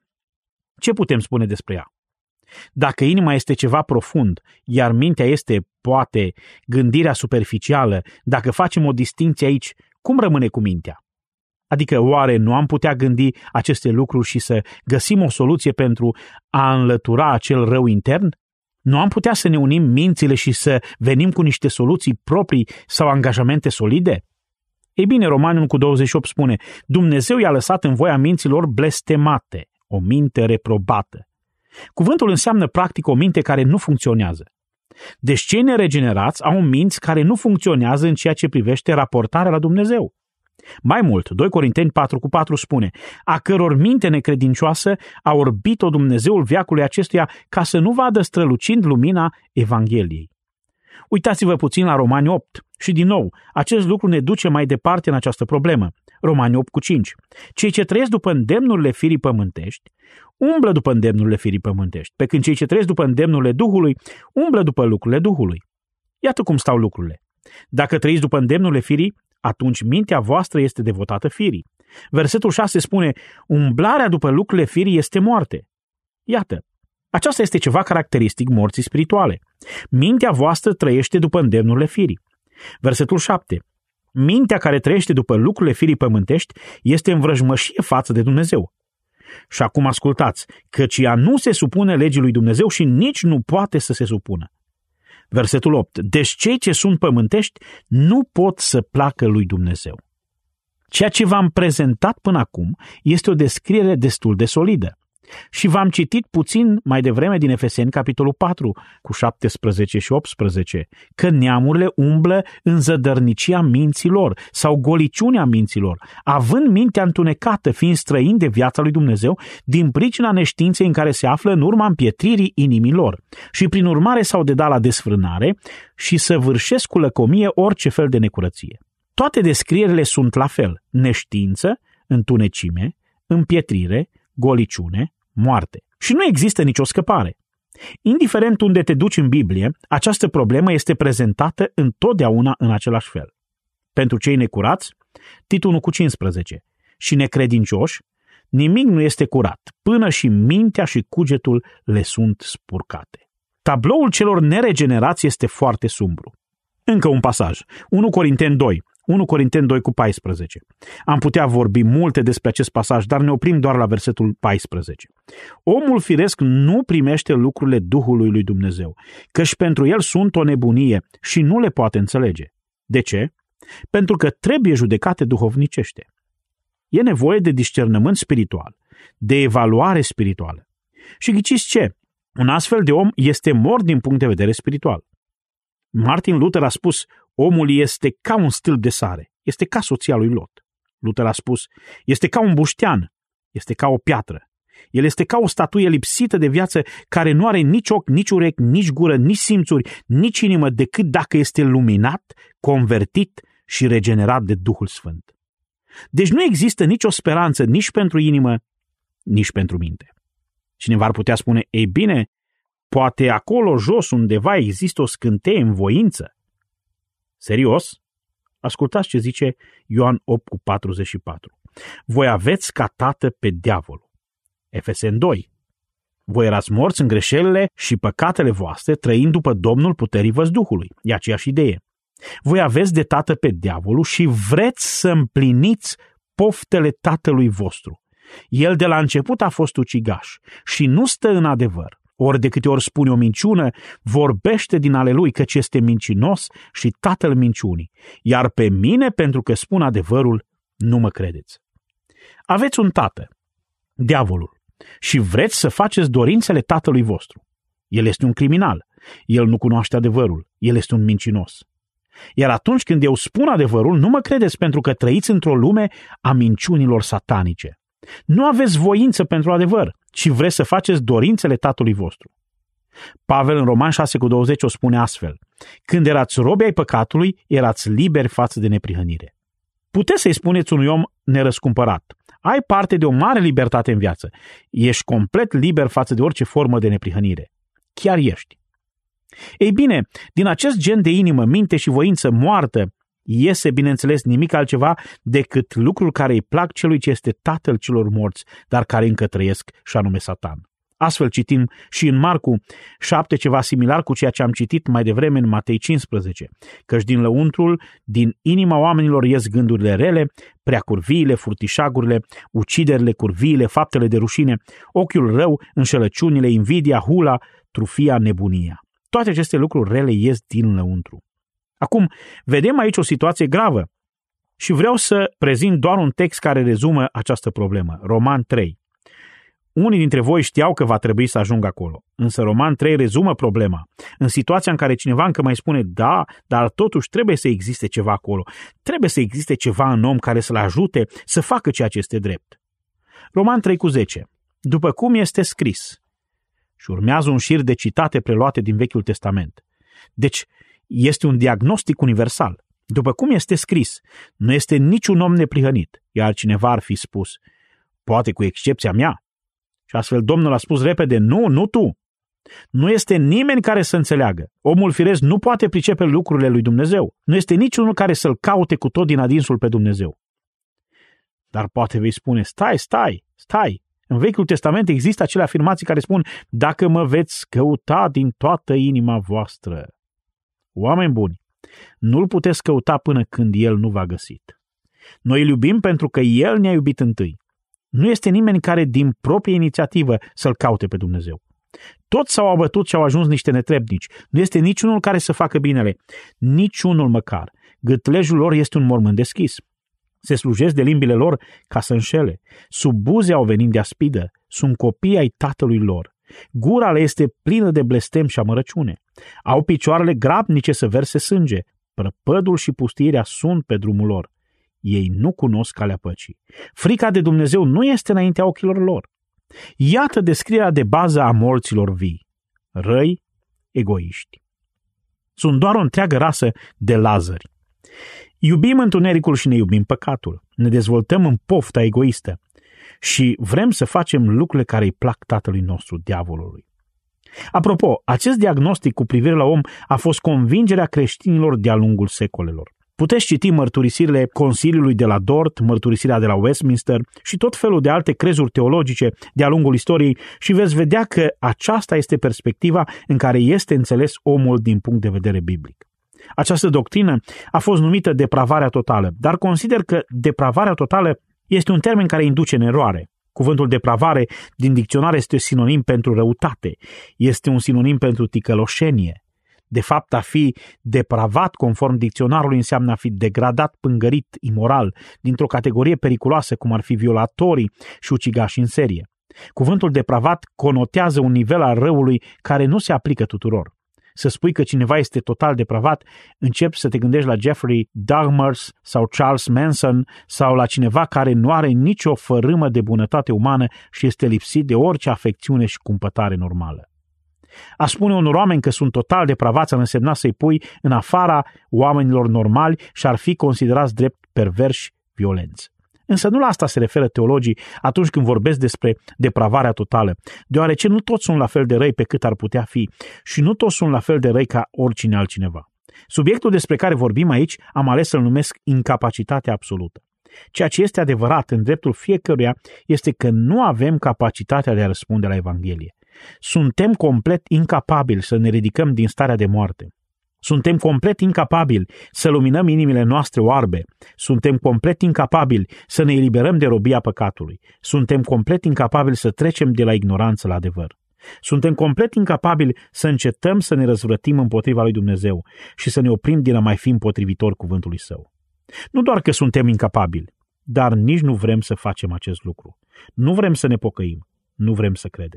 Ce putem spune despre ea? Dacă inima este ceva profund, iar mintea este, poate, gândirea superficială, dacă facem o distinție aici, cum rămâne cu mintea? Adică oare nu am putea gândi aceste lucruri și să găsim o soluție pentru a înlătura acel rău intern? Nu am putea să ne unim mințile și să venim cu niște soluții proprii sau angajamente solide? Ei bine, Romani 1:28 spune: Dumnezeu i-a lăsat în voia minților blestemate, o minte reprobată. Cuvântul înseamnă practic o minte care nu funcționează. Deci cei neregenerați au minți care nu funcționează în ceea ce privește raportarea la Dumnezeu. Mai mult, 2 Corinteni 4:4 spune: a căror minte necredincioasă a orbit-o Dumnezeul veacului acestuia ca să nu vadă strălucind lumina Evangheliei. Uitați-vă puțin la Romani 8 și din nou, acest lucru ne duce mai departe în această problemă. Romani 8:5. Cei ce trăiesc după îndemnurile firii pământești, umblă după îndemnurile firii pământești, pe când cei ce trăiesc după îndemnurile Duhului, umblă după lucrurile Duhului. Iată cum stau lucrurile. Dacă trăiți după îndemnurile firii, atunci mintea voastră este devotată firii. Versetul 6 spune: umblarea după lucrurile firii este moarte. Iată, aceasta este ceva caracteristic morții spirituale. Mintea voastră trăiește după îndemnurile firii. Versetul 7. Mintea care trăiește după lucrurile firii pământești este în vrăjmășie față de Dumnezeu. Și acum ascultați, căci ea nu se supune legii lui Dumnezeu și nici nu poate să se supună. Versetul 8. Deci cei ce sunt pământești nu pot să placă lui Dumnezeu. Ceea ce v-am prezentat până acum este o descriere destul de solidă. Și v-am citit puțin mai devreme din Efeseni, capitolul 4, cu 17 și 18, că neamurile umblă în zădărnicia minților sau goliciunea minților, având mintea întunecată, fiind străini de viața lui Dumnezeu, din pricina neștiinței în care se află în urma împietririi inimilor, și prin urmare s-au dedat la desfrânare și săvârșesc cu lăcomie orice fel de necurăție. Toate descrierile sunt la fel: neștiință, întunecime, împietrire, goliciune, moarte. Și nu există nicio scăpare. Indiferent unde te duci în Biblie, această problemă este prezentată întotdeauna în același fel. Pentru cei necurați, Titu 1:15, și necredincioși, nimic nu este curat, până și mintea și cugetul le sunt spurcate. Tabloul celor neregenerați este foarte sumbru. Încă un pasaj, 1 Corinteni 2. 1 Corinteni 2:14. Am putea vorbi multe despre acest pasaj, dar ne oprim doar la versetul 14. Omul firesc nu primește lucrurile Duhului lui Dumnezeu, căci pentru el sunt o nebunie și nu le poate înțelege. De ce? Pentru că trebuie judecate duhovnicește. E nevoie de discernământ spiritual, de evaluare spirituală. Și ghiciți ce? Un astfel de om este mort din punct de vedere spiritual. Martin Luther a spus: omul este ca un stâlp de sare, este ca soția lui Lot. Luther a spus: este ca un buștean, este ca o piatră. El este ca o statuie lipsită de viață, care nu are nici ochi, nici urechi, nici gură, nici simțuri, nici inimă, decât dacă este luminat, convertit și regenerat de Duhul Sfânt. Deci nu există nicio speranță nici pentru inimă, nici pentru minte. Cineva ar putea spune: ei bine, poate acolo jos undeva există o scânteie în voință. Serios? Ascultați ce zice Ioan 8:44. Voi aveți ca tată pe diavolul. Efeseni 2. Voi erați morți în greșelile și păcatele voastre, trăind după Domnul puterii văzduhului. E aceeași idee. Voi aveți de tată pe diavolul și vreți să împliniți poftele tatălui vostru. El de la început a fost ucigaș și nu stă în adevăr. Ori de câte ori spune o minciună, vorbește din ale lui, căci este mincinos și tatăl minciunii. Iar pe mine, pentru că spun adevărul, nu mă credeți. Aveți un tată, diavolul, și vreți să faceți dorințele tatălui vostru. El este un criminal. El nu cunoaște adevărul, el este un mincinos. Iar atunci când eu spun adevărul, nu mă credeți pentru că trăiți într-o lume a minciunilor satanice. Nu aveți voință pentru adevăr, ci vreți să faceți dorințele tatălui vostru. Pavel în Roman 6,20 o spune astfel: când erați robi ai păcatului, erați liberi față de neprihănire. Puteți să-i spuneți unui om nerăscumpărat: ai parte de o mare libertate în viață. Ești complet liber față de orice formă de neprihănire. Chiar ești. Ei bine, din acest gen de inimă, minte și voință moartă, iese, bineînțeles, nimic altceva decât lucruri care îi plac celui ce este tatăl celor morți, dar care încă trăiesc, și anume Satan. Astfel citim și în Marcu 7 ceva similar cu ceea ce am citit mai devreme în Matei 15, căci din lăuntrul, din inima oamenilor ies gândurile rele, preacurviile, furtișagurile, uciderile, curviile, faptele de rușine, ochiul rău, înșelăciunile, invidia, hula, trufia, nebunia. Toate aceste lucruri rele ies din lăuntru. Acum, vedem aici o situație gravă și vreau să prezint doar un text care rezumă această problemă. Roman 3. Unii dintre voi știau că va trebui să ajung acolo, însă Roman 3 rezumă problema. În situația în care cineva încă mai spune: da, dar totuși trebuie să existe ceva acolo, trebuie să existe ceva în om care să-l ajute să facă ceea ce este drept. Roman 3,10. După cum este scris. Și urmează un șir de citate preluate din Vechiul Testament. Deci, este un diagnostic universal. După cum este scris, nu este niciun om neprihănit, iar cineva ar fi spus: poate cu excepția mea. Și astfel Domnul a spus repede: nu tu. Nu este nimeni care să înțeleagă. Omul firesc nu poate pricepe lucrurile lui Dumnezeu. Nu este niciunul care să-L caute cu tot din adinsul pe Dumnezeu. Dar poate vei spune: stai. În Vechiul Testament există acele afirmații care spun: dacă mă veți căuta din toată inima voastră. Oameni buni, nu-L puteți căuta până când El nu v-a găsit. Noi îl iubim pentru că El ne-a iubit întâi. Nu este nimeni care din proprie inițiativă să-L caute pe Dumnezeu. Toți s-au abătut și au ajuns niște netrebnici. Nu este niciunul care să facă binele, niciunul măcar. Gâtlejul lor este un mormânt deschis. Se slujesc de limbile lor ca să înșele. Sub buze au venit de aspidă. Sunt copii ai tatălui lor. Gura le este plină de blestem și amărăciune. Au picioarele grabnice să verse sânge. Prăpădul și pustirea sunt pe drumul lor. Ei nu cunosc calea păcii. Frica de Dumnezeu nu este înaintea ochilor lor. Iată descrierea de bază a morților vii. Răi, egoiști. Sunt doar o întreagă rasă de lazări. Iubim întunericul și ne iubim păcatul. Ne dezvoltăm în pofta egoistă și vrem să facem lucrurile care îi plac tatălui nostru, diavolului. Apropo, acest diagnostic cu privire la om a fost convingerea creștinilor de-a lungul secolelor. Puteți citi mărturisirile Consiliului de la Dort, mărturisirea de la Westminster și tot felul de alte crezuri teologice de-a lungul istoriei și veți vedea că aceasta este perspectiva în care este înțeles omul din punct de vedere biblic. Această doctrină a fost numită depravarea totală, dar consider că depravarea totală este un termen care induce în eroare. Cuvântul depravare din dicționar este sinonim pentru răutate, este un sinonim pentru ticăloșenie. De fapt, a fi depravat, conform dicționarului, înseamnă a fi degradat, pângărit, imoral, dintr-o categorie periculoasă, cum ar fi violatorii și ucigașii în serie. Cuvântul depravat conotează un nivel al răului care nu se aplică tuturor. Să spui că cineva este total depravat, începi să te gândești la Jeffrey Dahmer sau Charles Manson sau la cineva care nu are nicio fărâmă de bunătate umană și este lipsit de orice afecțiune și cumpătare normală. A spune unor oameni că sunt total depravați ar însemna să-i pui în afara oamenilor normali și ar fi considerați drept perverși, violenți. Însă nu la asta se referă teologii atunci când vorbesc despre depravarea totală, deoarece nu toți sunt la fel de răi pe cât ar putea fi și nu toți sunt la fel de răi ca oricine altcineva. Subiectul despre care vorbim aici am ales să-l numesc incapacitatea absolută. Ceea ce este adevărat în dreptul fiecăruia este că nu avem capacitatea de a răspunde la Evanghelie. Suntem complet incapabili să ne ridicăm din starea de moarte. Suntem complet incapabili să luminăm inimile noastre oarbe. Suntem complet incapabili să ne eliberăm de robia păcatului. Suntem complet incapabili să trecem de la ignoranță la adevăr. Suntem complet incapabili să încetăm să ne răzvrătim împotriva lui Dumnezeu și să ne oprim din a mai fi împotrivitori cuvântului Său. Nu doar că suntem incapabili, dar nici nu vrem să facem acest lucru. Nu vrem să ne pocăim, nu vrem să credem.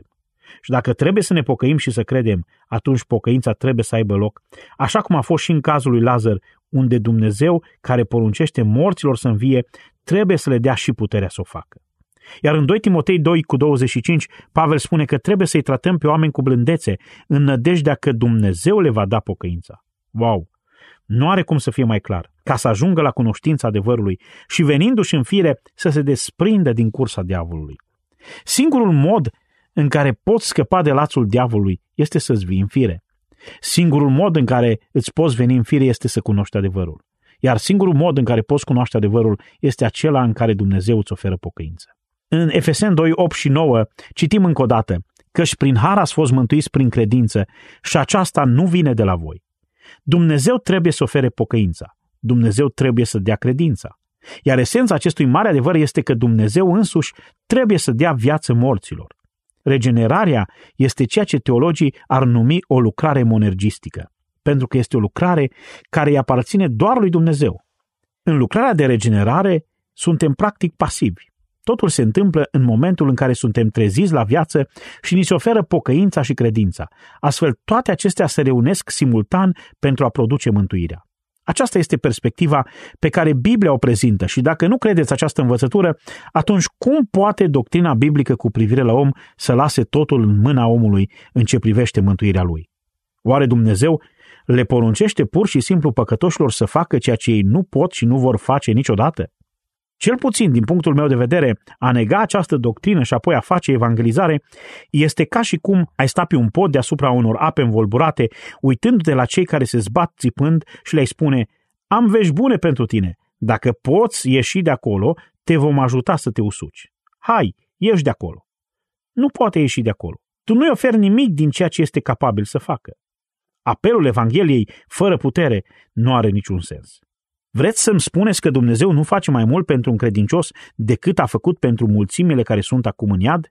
Și dacă trebuie să ne pocăim și să credem, atunci pocăința trebuie să aibă loc, așa cum a fost și în cazul lui Lazar, unde Dumnezeu, care poruncește morților să învie, trebuie să le dea și puterea să o facă. Iar în 2 Timotei 2:25, Pavel spune că trebuie să-i tratăm pe oameni cu blândețe, în nădejdea că Dumnezeu le va da pocăința. Wow! Nu are cum să fie mai clar, ca să ajungă la cunoștința adevărului și venindu-și în fire să se desprindă din cursa diavolului. Singurul mod în care poți scăpa de lațul diavolului este să-ți vii în fire. Singurul mod în care îți poți veni în fire este să cunoști adevărul. Iar singurul mod în care poți cunoaște adevărul este acela în care Dumnezeu îți oferă pocăință. În Efeseni 2:8 și 9 citim încă o dată: căci prin har ați fost mântuiți prin credință și aceasta nu vine de la voi. Dumnezeu trebuie să ofere pocăința. Dumnezeu trebuie să dea credința. Iar esența acestui mare adevăr este că Dumnezeu însuși trebuie să dea viață morților. Regenerarea este ceea ce teologii ar numi o lucrare monergistică, pentru că este o lucrare care îi aparține doar lui Dumnezeu. În lucrarea de regenerare suntem practic pasivi. Totul se întâmplă în momentul în care suntem treziți la viață și ni se oferă pocăința și credința. Astfel, toate acestea se reunesc simultan pentru a produce mântuirea. Aceasta este perspectiva pe care Biblia o prezintă și dacă nu credeți această învățătură, atunci cum poate doctrina biblică cu privire la om să lase totul în mâna omului în ce privește mântuirea lui? Oare Dumnezeu le poruncește pur și simplu păcătoșilor să facă ceea ce ei nu pot și nu vor face niciodată? Cel puțin, din punctul meu de vedere, a nega această doctrină și apoi a face evangelizare este ca și cum ai sta pe un pod deasupra unor ape învolburate, uitându-te la cei care se zbat țipând și le-ai spune: am vești bune pentru tine, dacă poți ieși de acolo, te vom ajuta să te usuci. Hai, ieși de acolo. Nu poate ieși de acolo. Tu nu-i oferi nimic din ceea ce este capabil să facă. Apelul Evangheliei fără putere nu are niciun sens. Vreți să-mi spuneți că Dumnezeu nu face mai mult pentru un credincios decât a făcut pentru mulțimile care sunt acum în iad?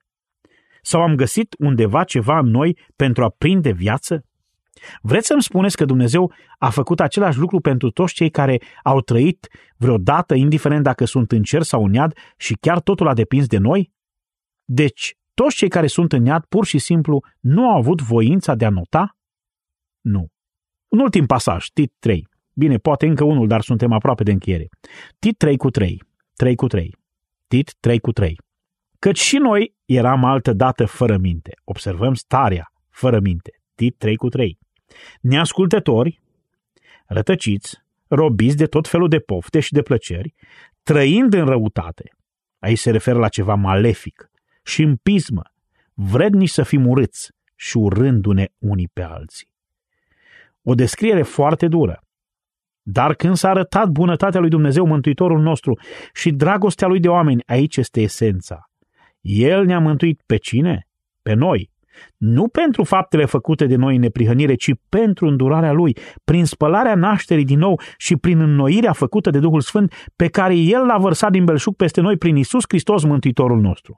Sau am găsit undeva ceva în noi pentru a prinde viață? Vreți să-mi spuneți că Dumnezeu a făcut același lucru pentru toți cei care au trăit vreodată, indiferent dacă sunt în cer sau în iad, și chiar totul a depins de noi? Deci, toți cei care sunt în iad pur și simplu nu au avut voința de a nota? Nu. Un ultim pasaj, Tit 3. Bine, poate încă unul, dar suntem aproape de încheiere. Tit 3:3. Tit 3:3. Căci și noi eram altădată fără minte. Observăm starea fără minte. Tit 3:3. Neascultători, rătăciți, robiți de tot felul de pofte și de plăceri, trăind în răutate. Aici se referă la ceva malefic și în pismă, vrednici să fim urâți și urându-ne unii pe alții. O descriere foarte dură. Dar când s-a arătat bunătatea lui Dumnezeu Mântuitorul nostru și dragostea lui de oameni, aici este esența. El ne-a mântuit pe cine? Pe noi. Nu pentru faptele făcute de noi în neprihănire, ci pentru îndurarea Lui, prin spălarea nașterii din nou și prin înnoirea făcută de Duhul Sfânt, pe care El l-a vărsat din belșug peste noi prin Iisus Hristos Mântuitorul nostru.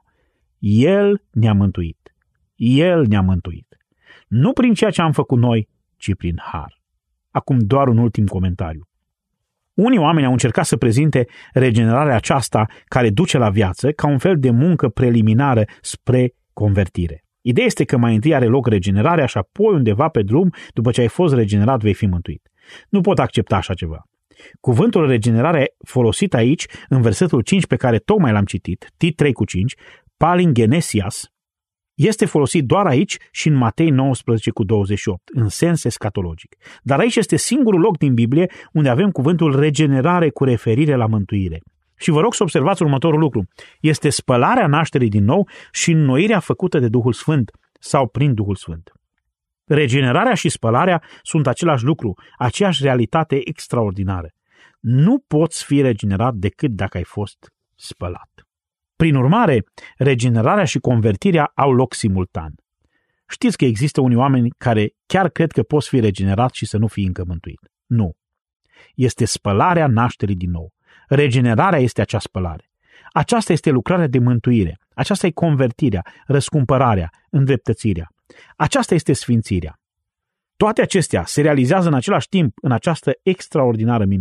El ne-a mântuit. El ne-a mântuit. Nu prin ceea ce am făcut noi, ci prin har. Acum doar un ultim comentariu. Unii oameni au încercat să prezinte regenerarea aceasta care duce la viață ca un fel de muncă preliminară spre convertire. Ideea este că mai întâi are loc regenerarea și apoi undeva pe drum, după ce ai fost regenerat, vei fi mântuit. Nu pot accepta așa ceva. Cuvântul regenerare folosit aici, în versetul 5 pe care tocmai l-am citit, Tit 3:5, palingenesias, este folosit doar aici și în Matei 19:28, în sens escatologic. Dar aici este singurul loc din Biblie unde avem cuvântul regenerare cu referire la mântuire. Și vă rog să observați următorul lucru. Este spălarea nașterii din nou și înnoirea făcută de Duhul Sfânt sau prin Duhul Sfânt. Regenerarea și spălarea sunt același lucru, aceeași realitate extraordinară. Nu poți fi regenerat decât dacă ai fost spălat. Prin urmare, regenerarea și convertirea au loc simultan. Știți că există unii oameni care chiar cred că poți fi regenerat și să nu fii încă mântuit. Nu. Este spălarea nașterii din nou. Regenerarea este acea spălare. Aceasta este lucrarea de mântuire. Aceasta e convertirea, răscumpărarea, îndreptățirea. Aceasta este sfințirea. Toate acestea se realizează în același timp în această extraordinară minune.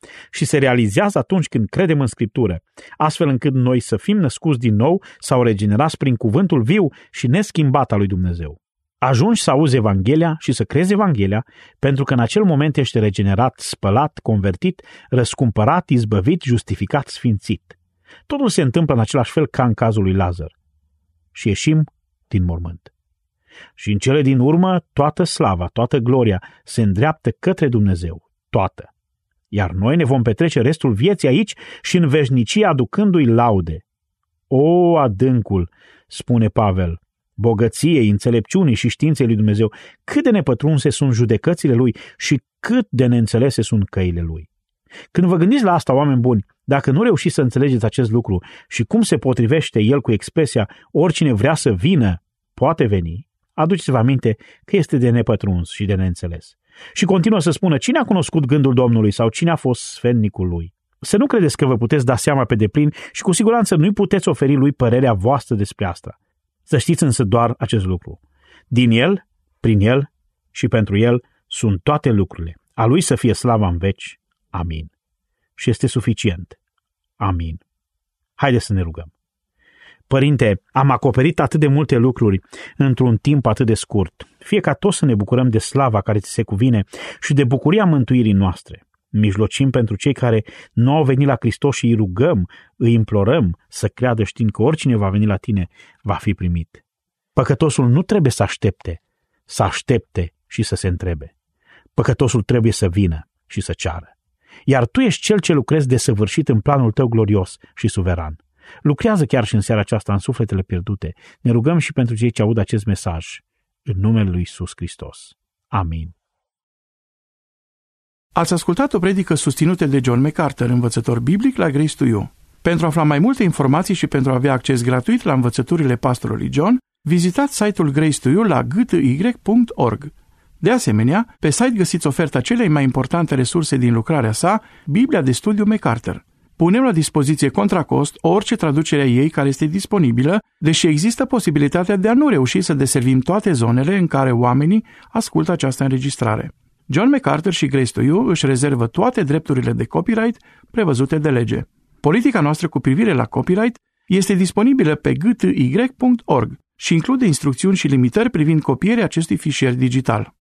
și se realizează atunci când credem în Scriptură, astfel încât noi să fim născuți din nou sau regenerați prin cuvântul viu și neschimbat al lui Dumnezeu. Ajungi să auzi Evanghelia și să crezi Evanghelia, pentru că în acel moment ești regenerat, spălat, convertit, răscumpărat, izbăvit, justificat, sfințit. Totul se întâmplă în același fel ca în cazul lui Lazar. Și ieșim din mormânt. Și în cele din urmă, toată slava, toată gloria se îndreaptă către Dumnezeu. Toată. Iar noi ne vom petrece restul vieții aici și în veșnicie aducându-i laude. O, adâncul, spune Pavel, bogăției, înțelepciunii și științei lui Dumnezeu, cât de nepătrunse sunt judecățile lui și cât de neînțelese sunt căile lui. Când vă gândiți la asta, oameni buni, dacă nu reușiți să înțelegeți acest lucru și cum se potrivește el cu expresia oricine vrea să vină, poate veni, aduceți-vă aminte că este de nepătruns și de neînțeles. Și continuă să spună cine a cunoscut gândul Domnului sau cine a fost sfetnicul lui. Să nu credeți că vă puteți da seama pe deplin și cu siguranță nu-i puteți oferi lui părerea voastră despre asta. Să știți însă doar acest lucru. Din el, prin el și pentru el sunt toate lucrurile. A lui să fie slava în veci. Amin. Și este suficient. Amin. Haideți să ne rugăm. Părinte, am acoperit atât de multe lucruri într-un timp atât de scurt. Fie ca toți să ne bucurăm de slava care ți se cuvine și de bucuria mântuirii noastre. Mijlocim pentru cei care nu au venit la Hristos și îi rugăm, îi implorăm să creadă știind că oricine va veni la tine va fi primit. Păcătosul nu trebuie să aștepte și să se întrebe. Păcătosul trebuie să vină și să ceară. Iar tu ești cel ce lucrezi desăvârșit în planul tău glorios și suveran. Lucrează chiar și în seara aceasta în sufletele pierdute. Ne rugăm și pentru cei ce aud acest mesaj. În numele lui Iisus Hristos. Amin. Ați ascultat o predică susținută de John MacArthur, învățător biblic la Grace to You. Pentru a afla mai multe informații și pentru a avea acces gratuit la învățăturile pastorului John, vizitați site-ul Grace to You la gty.org. De asemenea, pe site găsiți oferta celei mai importante resurse din lucrarea sa, Biblia de studiu MacArthur. Punem la dispoziție contra cost orice traducere a ei care este disponibilă, deși există posibilitatea de a nu reuși să deservim toate zonele în care oamenii ascultă această înregistrare. John MacArthur și Grace to You își rezervă toate drepturile de copyright prevăzute de lege. Politica noastră cu privire la copyright este disponibilă pe gty.org și include instrucțiuni și limitări privind copierea acestui fișier digital.